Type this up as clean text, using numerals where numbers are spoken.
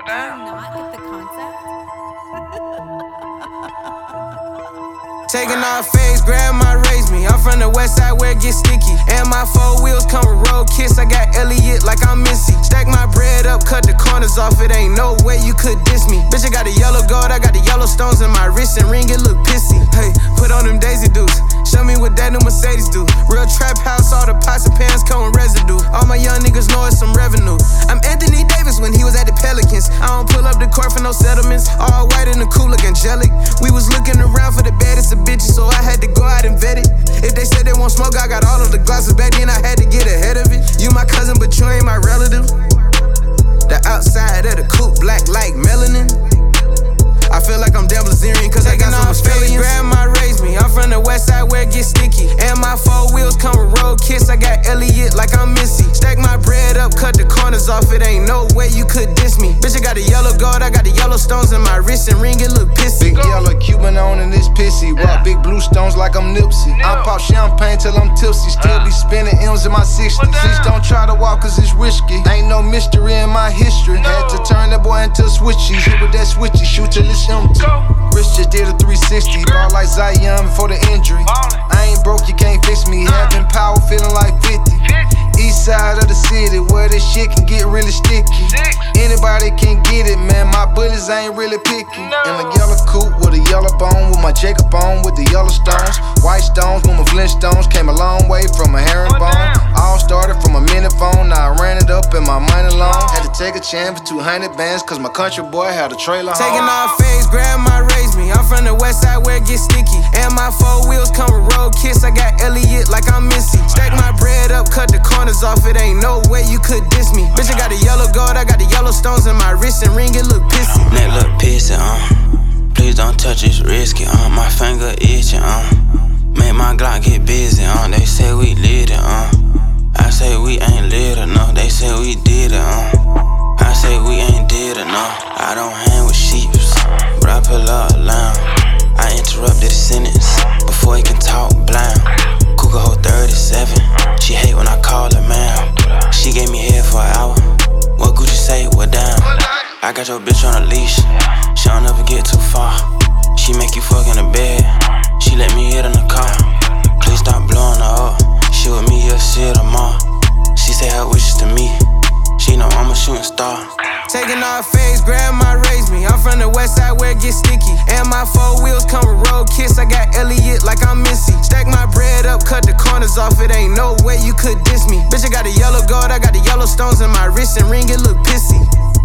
Do you not get the concept? Taking off phase, grandma raised me. I'm from the west side where it gets sticky. And my 4 wheels come with road kits. I got Elliot like I'm Missy. Stack my bread up, cut the corners off. It ain't no way you could diss me. Bitch, I got the yellow gold, I got the yellow stones in my wrist and ring. It look pissy. Hey, put on them Daisy Dukes. Show me what that new Mercedes do. Real trap house, all the pots and pans come with residue. All my young niggas know it's some revenue. I'm Anthony Davis when he was at the Pelicans. I don't pull up the court for no settlements. All white and the cool look angelic. We was looking around for the baddest of bitches, so I had to go out and vet it. If they said they won't smoke, I got all of the glasses back then. I had to get ahead of it. You my cousin, but you ain't my relative. The outside of the coupe, black like melanin. I feel like I'm Dan Blazerian, cause I got some Australians. Grandma raised me, I'm from the west side where it gets sticky. And my 4 wheels come with road kits. I got Elliot like I'm Missy. Stack my bread up, cut the corners off. It ain't no way you could diss me. Bitch, I got the yellow gold, I got the yellow stones in my wrist and ring. It look pissy. Big yellow Cuban on and it's pissy. Rock big blue stones like I'm Nipsey. I pop champagne till I'm tipsy. Still be spinning M's in my 60s. Please don't try to walk cause it's risky. Ain't no mystery in my history. Had to turn that boy into a switchy. Hit with that switchy, shoot till it's empty. Rich just did a 360. Ball like Zion before the injury. I ain't broke, you can't fix me. Having power, feeling like 50. East side of the city, where this shit can get really sticky. Anybody can get it, man. My bullets ain't really picky. In a yellow coupe with a yellow bone, with my Jacob on with the yellow stones. White stones with my Flintstones. Came a long way from a herringbone. All started from a minute phone. Now I ran it up in my money loan. Had to take a chance for 200 bands, cause my country boy had a trailer home. Taking off phase, grandma raised me. I'm from the west side where it gets sticky. And my 4 wheels come with road kits. I got Elliot like I'm Missy. Stack my bread up, cut the corners off. It ain't no way you could diss me. Bitch, I got the yellow gold, I got the yellow stones in my wrist and ring. It look pissy. Neck look pissy, please don't touch, it's risky, my finger itching, make my Glock get busy, they say we lit it, I say we ain't lit enough, they say we did it, I say we ain't did enough. I don't hang with sheeps, but I pull up loud. I interrupted the sentence before he can talk blind. Cougar hold 37, she hate when I call her man. She gave me head for an hour, what Gucci say, what down? I got your bitch on a leash, she don't ever get too far. She make you fuck in the bed, she let me hit in the car. Please stop blowing her up, she with me, you'll see her tomorrow. She say her wishes to me, she know I'm a shooting star. Taking off phase, grandma raised me. I'm from the west side where it gets sticky. And my 4 wheels come with road kits. I got Elliot like I'm Missy. Stack my bread up, cut the corners off. It ain't no way you could diss me. Bitch, I got the yellow gold, I got the yellow stones in my wrist and ring. It look pissy.